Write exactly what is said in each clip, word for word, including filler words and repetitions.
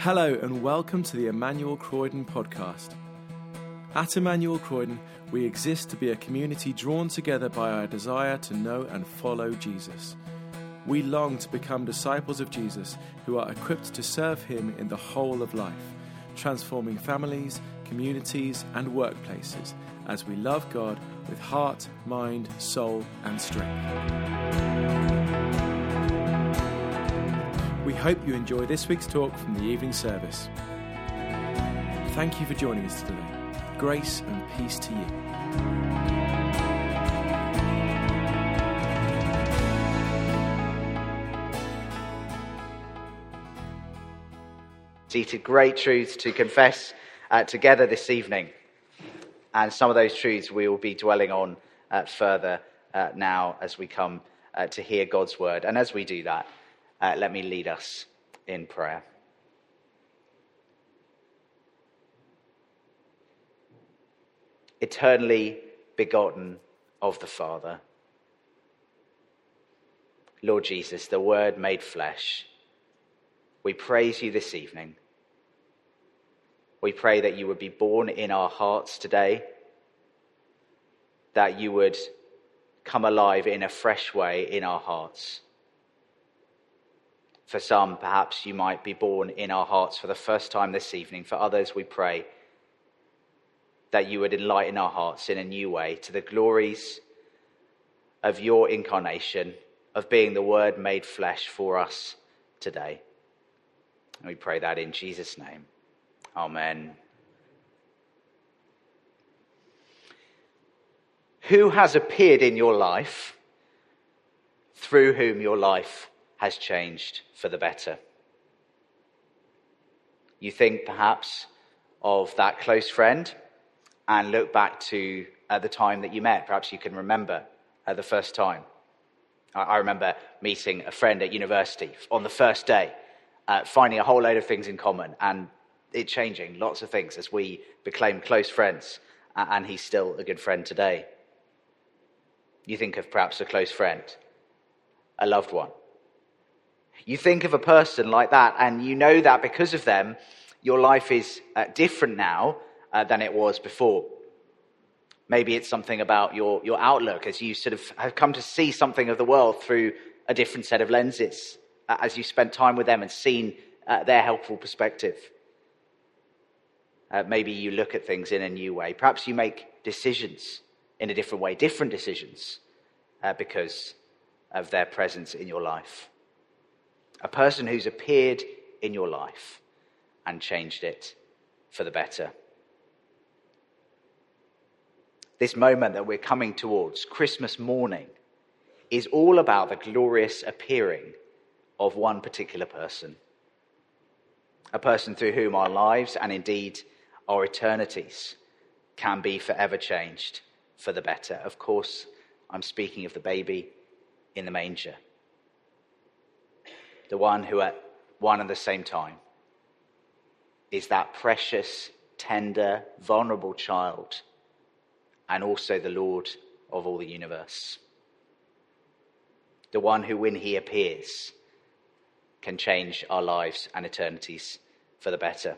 Hello and welcome to the Emmanuel Croydon podcast. At Emmanuel Croydon, we exist to be a community drawn together by our desire to know and follow Jesus. We long to become disciples of Jesus who are equipped to serve him in the whole of life, transforming families, communities and workplaces as we love God with heart, mind, soul and strength. We hope you enjoy this week's talk from the evening service. Thank you for joining us today. Grace and peace to you. Seated great truths to confess uh, together this evening. And some of those truths we will be dwelling on uh, further uh, now as we come uh, to hear God's word. And as we do that, Uh, let me lead us in prayer. Eternally begotten of the Father, Lord Jesus, the Word made flesh, we praise you this evening. We pray that you would be born in our hearts today, that you would come alive in a fresh way in our hearts. For some, perhaps you might be born in our hearts for the first time this evening. For others, we pray that you would enlighten our hearts in a new way to the glories of your incarnation, of being the Word made flesh for us today. And we pray that in Jesus' name. Amen. Who has appeared in your life through whom your life has changed for the better? You think perhaps of that close friend and look back to uh, the time that you met. Perhaps you can remember uh, the first time. I, I remember meeting a friend at university on the first day, uh, finding a whole load of things in common and it changing lots of things as we became close friends, uh, and he's still a good friend today. You think of perhaps a close friend, a loved one. You think of a person like that and you know that because of them, your life is uh, different now uh, than it was before. Maybe it's something about your, your outlook as you sort of have come to see something of the world through a different set of lenses, uh, as you spent time with them and seen uh, their helpful perspective. Uh, maybe you look at things in a new way. Perhaps you make decisions in a different way, different decisions uh, because of their presence in your life. A person who's appeared in your life and changed it for the better. This moment that we're coming towards, Christmas morning, is all about the glorious appearing of one particular person. A person through whom our lives and indeed our eternities can be forever changed for the better. Of course, I'm speaking of the baby in the manger. The one who at one and the same time is that precious, tender, vulnerable child and also the Lord of all the universe. The one who, when he appears, can change our lives and eternities for the better.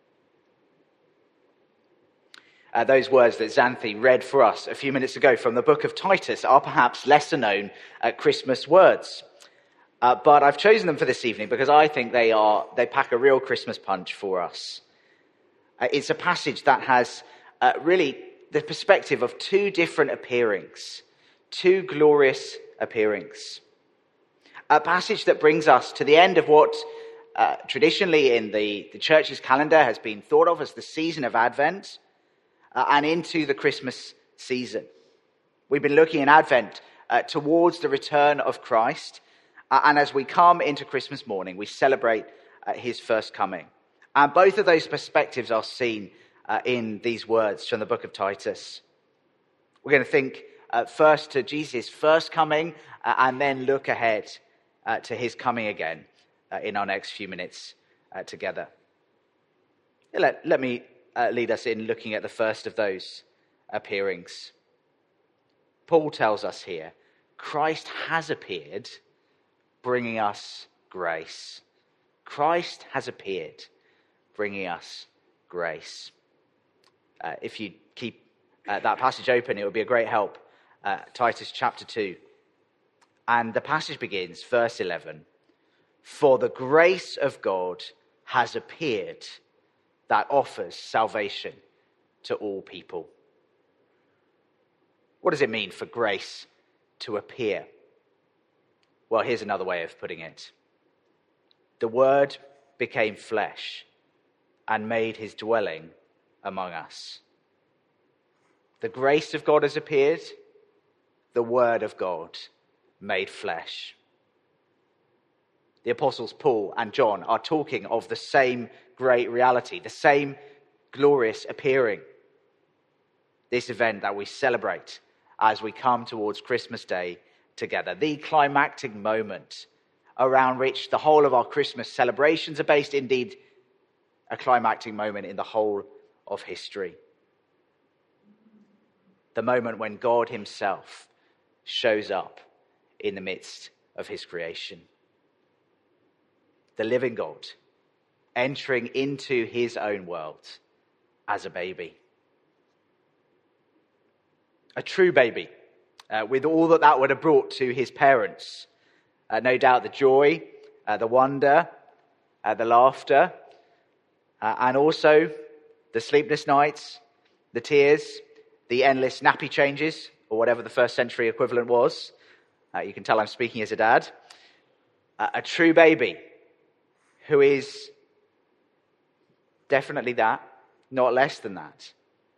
Uh, those words that Xanthi read for us a few minutes ago from the book of Titus are perhaps lesser known uh, Christmas words. Uh, but I've chosen them for this evening because I think they are they pack a real Christmas punch for us. Uh, it's a passage that has uh, really the perspective of two different appearings, two glorious appearings. A passage that brings us to the end of what uh, traditionally in the, the church's calendar has been thought of as the season of Advent, uh, and into the Christmas season. We've been looking in Advent uh, towards the return of Christ. Uh, and as we come into Christmas morning, we celebrate uh, his first coming. And both of those perspectives are seen uh, in these words from the book of Titus. We're going to think uh, first to Jesus' first coming uh, and then look ahead uh, to his coming again uh, in our next few minutes uh, together. Let, let me uh, lead us in looking at the first of those appearings. Paul tells us here, Christ has appeared, bringing us grace. Christ has appeared, bringing us grace. Uh, if you keep uh, that passage open, it would be a great help. Uh, Titus chapter two. And the passage begins, verse eleven. For the grace of God has appeared that offers salvation to all people. What does it mean for grace to appear? Well, here's another way of putting it. The Word became flesh and made his dwelling among us. The grace of God has appeared, the Word of God made flesh. The apostles Paul and John are talking of the same great reality, the same glorious appearing. This event that we celebrate as we come towards Christmas Day together, the climactic moment around which the whole of our Christmas celebrations are based, indeed a climactic moment in the whole of history. The moment when God himself shows up in the midst of his creation. The living God entering into his own world as a baby. A true baby, uh, with all that that would have brought to his parents. Uh, no doubt the joy, uh, the wonder, uh, the laughter, uh, and also the sleepless nights, the tears, the endless nappy changes, or whatever the first century equivalent was. Uh, you can tell I'm speaking as a dad. Uh, a true baby who is definitely that, not less than that.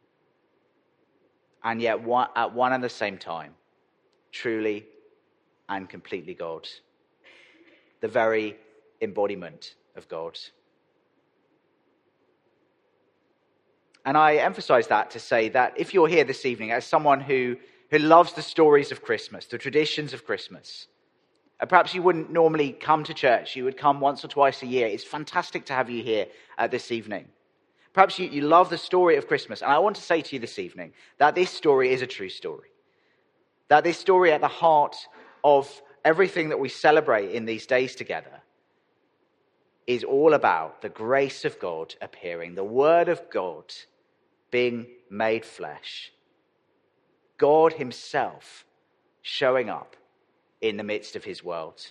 And yet one, at one and the same time, truly and completely God. The very embodiment of God. And I emphasize that to say that if you're here this evening as someone who, who loves the stories of Christmas, the traditions of Christmas, and perhaps you wouldn't normally come to church, you would come once or twice a year. It's fantastic to have you here uh, this evening. Perhaps you, you love the story of Christmas. And I want to say to you this evening that this story is a true story. That this story at the heart of everything that we celebrate in these days together is all about the grace of God appearing, the Word of God being made flesh. God himself showing up in the midst of his world.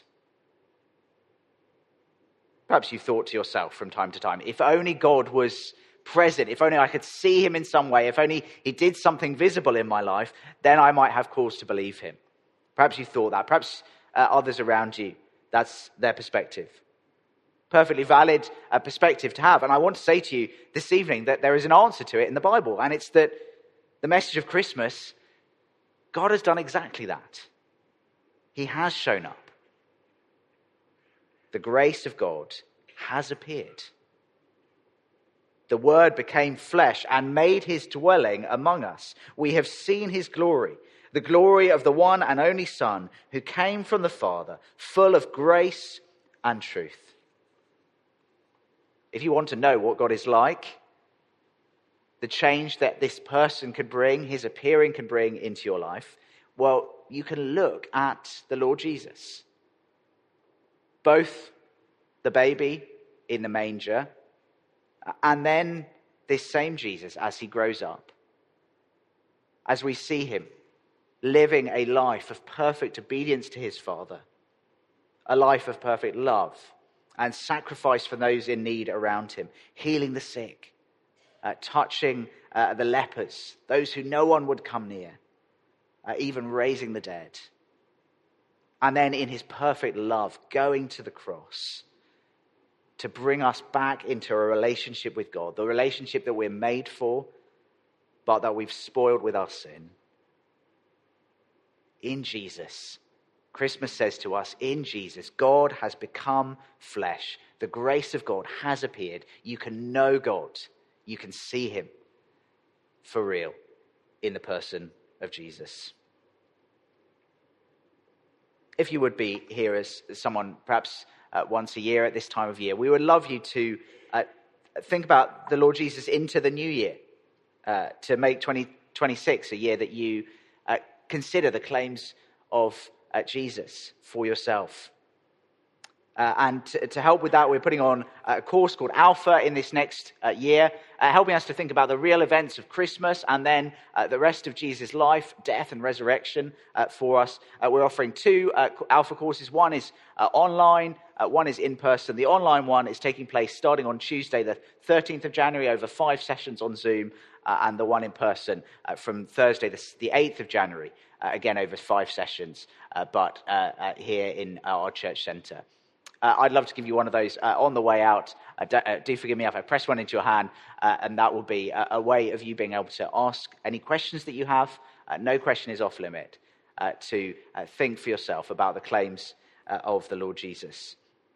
Perhaps you thought to yourself from time to time, if only God was present, if only I could see him in some way, if only he did something visible in my life, then I might have cause to believe him. Perhaps you thought that. Perhaps uh, others around you, that's their perspective. Perfectly valid uh, perspective to have. And I want to say to you this evening that there is an answer to it in the Bible. And it's that the message of Christmas, God has done exactly that. He has shown up. The grace of God has appeared. The Word became flesh and made his dwelling among us. We have seen his glory, the glory of the one and only Son who came from the Father, full of grace and truth. If you want to know what God is like, the change that this person could bring, his appearing can bring into your life, well, you can look at the Lord Jesus. Both the baby in the manger and then this same Jesus as he grows up. As we see him living a life of perfect obedience to his Father, a life of perfect love and sacrifice for those in need around him, healing the sick, uh, touching uh, the lepers, those who no one would come near, uh, even raising the dead. And then in his perfect love, going to the cross to bring us back into a relationship with God, the relationship that we're made for, but that we've spoiled with our sin. In Jesus, Christmas says to us, in Jesus, God has become flesh. The grace of God has appeared. You can know God. You can see him for real in the person of Jesus. If you would be here as someone perhaps uh, once a year at this time of year, we would love you to uh, think about the Lord Jesus into the new year, uh, to make twenty twenty-six a year that you uh, consider the claims of uh, Jesus for yourself. Uh, and to, to help with that, we're putting on a course called Alpha in this next uh, year, uh, helping us to think about the real events of Christmas and then uh, the rest of Jesus' life, death, and resurrection uh, for us. Uh, we're offering two uh, Alpha courses. One is uh, online, uh, one is in person. The online one is taking place starting on Tuesday, the thirteenth of January, over five sessions on Zoom, uh, and the one in person uh, from Thursday, the, the eighth of January, uh, again over five sessions, uh, but uh, uh, here in our church centre. Uh, I'd love to give you one of those uh, on the way out. Uh, do, uh, do forgive me if I press one into your hand, uh, and that will be a, a way of you being able to ask any questions that you have. Uh, no question is off limit, uh, to uh, think for yourself about the claims uh, of the Lord Jesus.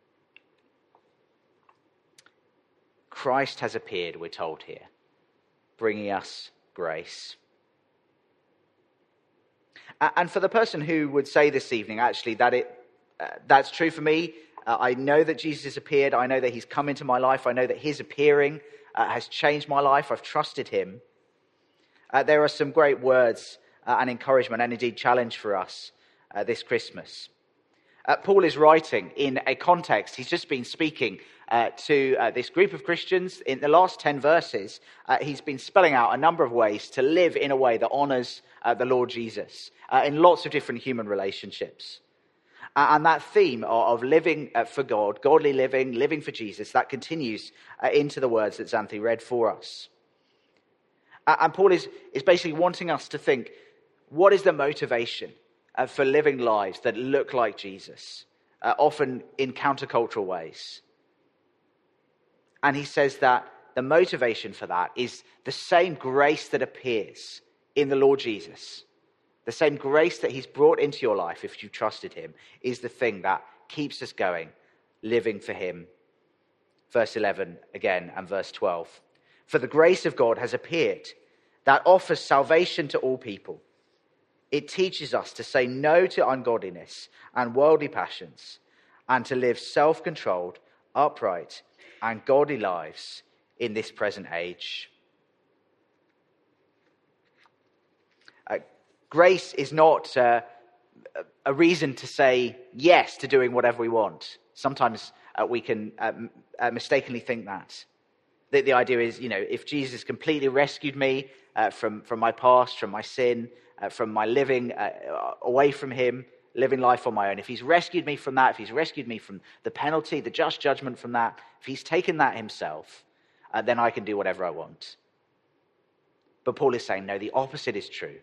Christ has appeared, we're told here, bringing us grace. Uh, and for the person who would say this evening, actually, that it uh, that's true for me, Uh, I know that Jesus has appeared. I know that he's come into my life. I know that his appearing uh, has changed my life. I've trusted him. Uh, there are some great words uh, and encouragement and indeed challenge for us uh, this Christmas. Uh, Paul is writing in a context. He's just been speaking uh, to uh, this group of Christians. In the last ten verses, uh, he's been spelling out a number of ways to live in a way that honours uh, the Lord Jesus uh, in lots of different human relationships. And that theme of living for God, godly living, living for Jesus, that continues into the words that Xanthi read for us. And Paul is, is basically wanting us to think, what is the motivation for living lives that look like Jesus, often in countercultural ways? And he says that the motivation for that is the same grace that appears in the Lord Jesus. The same grace that he's brought into your life, if you've trusted him, is the thing that keeps us going, living for him. Verse eleven again and verse twelve. For the grace of God has appeared that offers salvation to all people. It teaches us to say no to ungodliness and worldly passions and to live self-controlled, upright, and godly lives in this present age. Uh, Grace is not uh, a reason to say yes to doing whatever we want. Sometimes uh, we can uh, uh, mistakenly think that. The, the idea is, you know, if Jesus completely rescued me uh, from, from my past, from my sin, uh, from my living uh, away from him, living life on my own, if he's rescued me from that, if he's rescued me from the penalty, the just judgment from that, if he's taken that himself, uh, then I can do whatever I want. But Paul is saying, no, the opposite is true.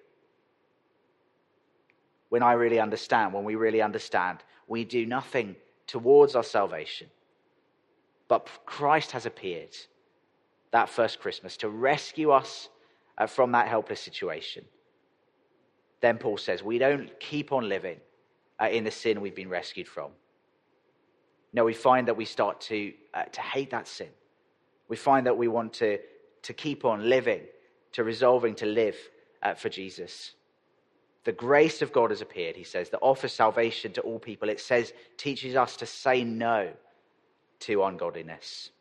When I really understand, when we really understand, we do nothing towards our salvation. But Christ has appeared that first Christmas to rescue us uh, from that helpless situation. Then Paul says, we don't keep on living uh, in the sin we've been rescued from. No, we find that we start to uh, to hate that sin. We find that we want to, to keep on living, to resolving to live uh, for Jesus. The grace of God has appeared, he says, that offers salvation to all people. It says, teaches us to say no to ungodliness.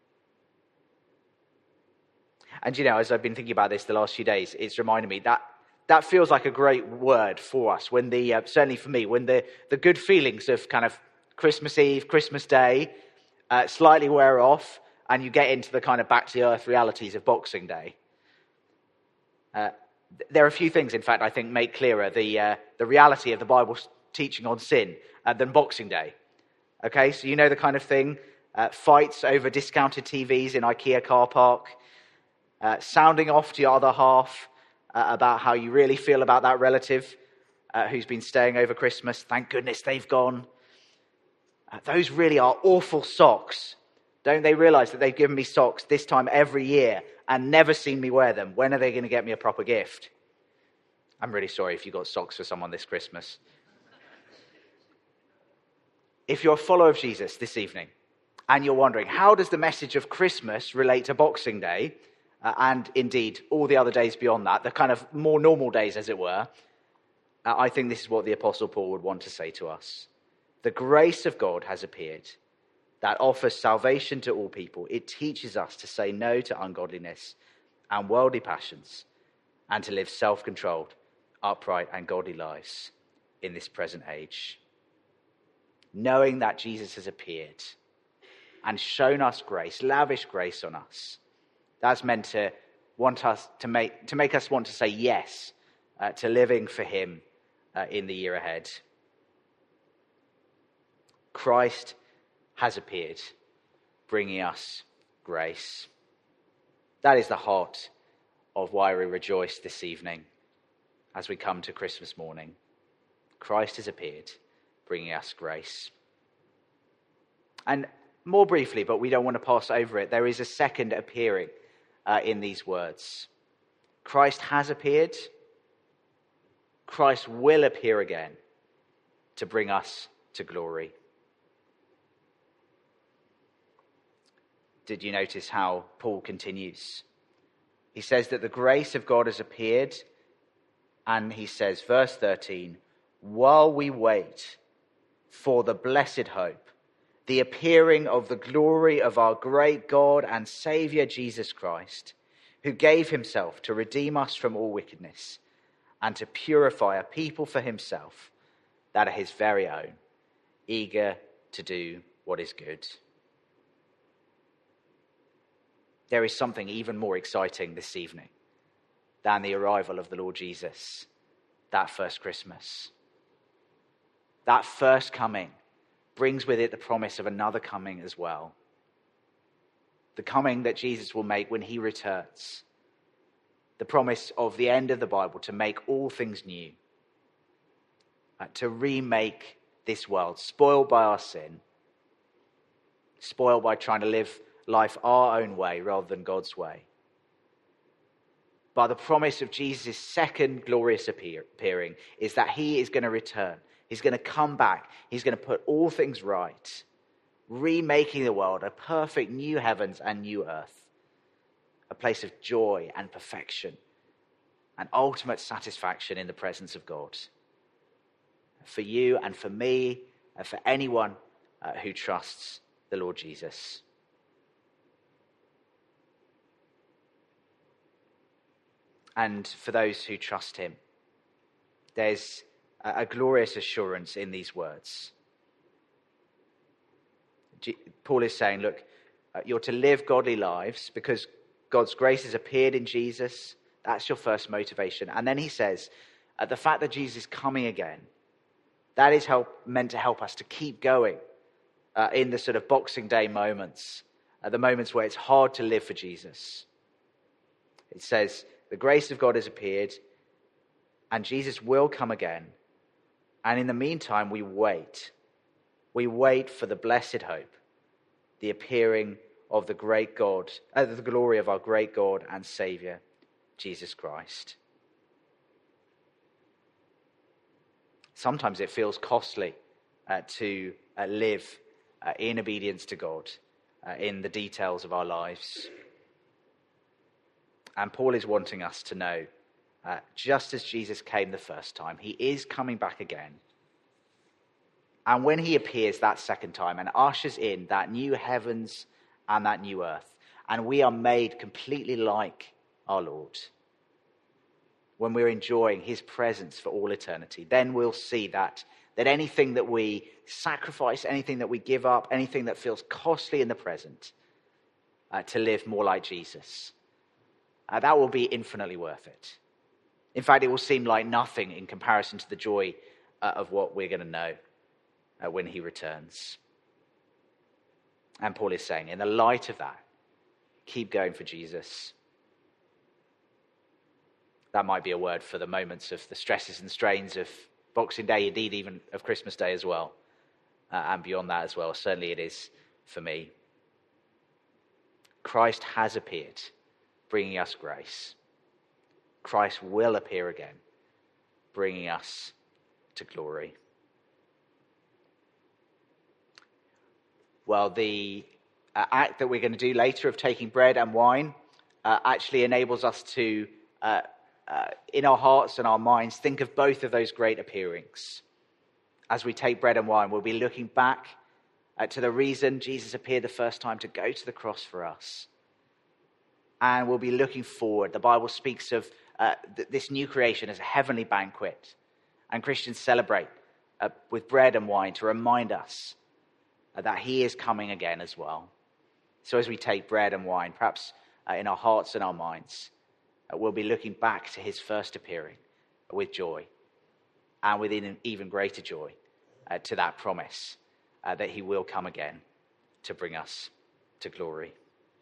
And, you know, as I've been thinking about this the last few days, it's reminded me that that feels like a great word for us. When the, uh, certainly for me, when the, the good feelings of kind of Christmas Eve, Christmas Day uh, slightly wear off and you get into the kind of back to the earth realities of Boxing Day. Uh, There are a few things, in fact, I think make clearer the uh, the reality of the Bible's teaching on sin uh, than Boxing Day. Okay, so you know the kind of thing, uh, fights over discounted T Vs in IKEA car park, uh, sounding off to your other half uh, about how you really feel about that relative uh, who's been staying over Christmas. Thank goodness they've gone. Uh, those really are awful socks. Don't they realize that they've given me socks this time every year and never seen me wear them? When are they going to get me a proper gift? I'm really sorry if you got socks for someone this Christmas. If you're a follower of Jesus this evening and you're wondering, how does the message of Christmas relate to Boxing Day uh, and indeed all the other days beyond that, the kind of more normal days as it were, uh, I think this is what the Apostle Paul would want to say to us. The grace of God has appeared that offers salvation to all people. It teaches us to say no to ungodliness and worldly passions and to live self-controlled, upright and godly lives in this present age. knowing that Jesus has appeared and shown us grace, lavish grace on us. That's meant to want us to make to make us want to say yes uh, to living for him uh, in the year ahead. Christ has appeared, bringing us grace. That is the heart of why we rejoice this evening as we come to Christmas morning. Christ has appeared, bringing us grace. And more briefly, but we don't want to pass over it, there is a second appearing uh, in these words. Christ has appeared. Christ will appear again to bring us to glory. Did you notice how Paul continues? He says that the grace of God has appeared, and he says, verse thirteen, while we wait for the blessed hope, the appearing of the glory of our great God and Saviour Jesus Christ, who gave himself to redeem us from all wickedness and to purify a people for himself that are his very own, eager to do what is good. There is something even more exciting this evening than the arrival of the Lord Jesus, that first Christmas. That first coming brings with it the promise of another coming as well. The coming that Jesus will make when he returns. The promise of the end of the Bible to make all things new. Uh, to remake this world, spoiled by our sin. Spoiled by trying to live life our own way rather than God's way. But the promise of Jesus' second glorious appear- appearing is that he is going to return. He's going to come back. He's going to put all things right, remaking the world a perfect new heavens and new earth, a place of joy and perfection and ultimate satisfaction in the presence of God. For you and for me and for anyone uh, who trusts the Lord Jesus. And for those who trust him, there's a glorious assurance in these words. Paul is saying, look, you're to live godly lives because God's grace has appeared in Jesus. That's your first motivation. And then he says, the fact that Jesus is coming again, that is help, meant to help us to keep going uh, in the sort of Boxing Day moments, uh, the moments where it's hard to live for Jesus. It says, the grace of God has appeared, and Jesus will come again. And in the meantime, we wait. We wait for the blessed hope, the appearing of the great God, uh, the glory of our great God and Saviour, Jesus Christ. Sometimes it feels costly uh, to uh, live uh, in obedience to God uh, in the details of our lives. And Paul is wanting us to know, uh, just as Jesus came the first time, he is coming back again. And when he appears that second time and ushers in that new heavens and that new earth, and we are made completely like our Lord, when we're enjoying his presence for all eternity, then we'll see that, that anything that we sacrifice, anything that we give up, anything that feels costly in the present, uh, to live more like Jesus, Uh, that will be infinitely worth it. In fact, it will seem like nothing in comparison to the joy uh, of what we're going to know uh, when he returns. And Paul is saying, in the light of that, keep going for Jesus. That might be a word for the moments of the stresses and strains of Boxing Day, indeed even of Christmas Day as well, uh, and beyond that as well. Certainly it is for me. Christ has appeared, bringing us grace. Christ will appear again, bringing us to glory. Well, the uh, act that we're going to do later of taking bread and wine uh, actually enables us to, uh, uh, in our hearts and our minds, think of both of those great appearings. As we take bread and wine, we'll be looking back uh, to the reason Jesus appeared the first time, to go to the cross for us. And we'll be looking forward. The Bible speaks of uh, th- this new creation as a heavenly banquet. And Christians celebrate uh, with bread and wine to remind us uh, that he is coming again as well. So as we take bread and wine, perhaps uh, in our hearts and our minds, uh, we'll be looking back to his first appearing with joy, and with an even greater joy uh, to that promise uh, that he will come again to bring us to glory.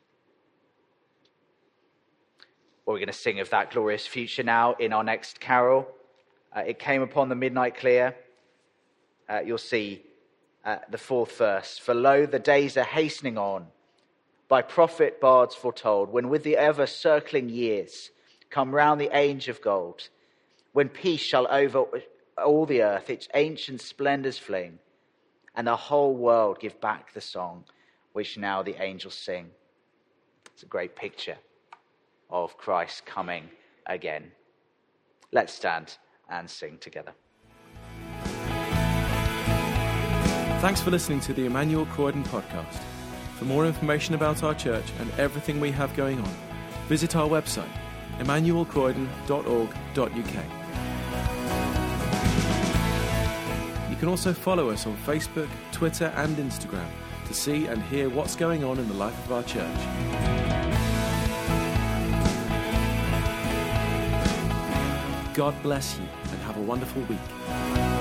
Well, we're going to sing of that glorious future now in our next carol. Uh, it came upon the midnight clear. Uh, you'll see uh, the fourth verse. For lo, the days are hastening on, by prophet bards foretold, when with the ever-circling years come round the age of gold, when peace shall over all the earth its ancient splendours fling, and the whole world give back the song which now the angels sing. It's a great picture of Christ coming again. Let's stand and sing together. Thanks for listening to the Emmanuel Croydon podcast. For more information about our church and everything we have going on, visit our website, emmanuel croydon dot org dot u k. You can also follow us on Facebook, Twitter and Instagram to see and hear what's going on in the life of our church. God bless you and have a wonderful week.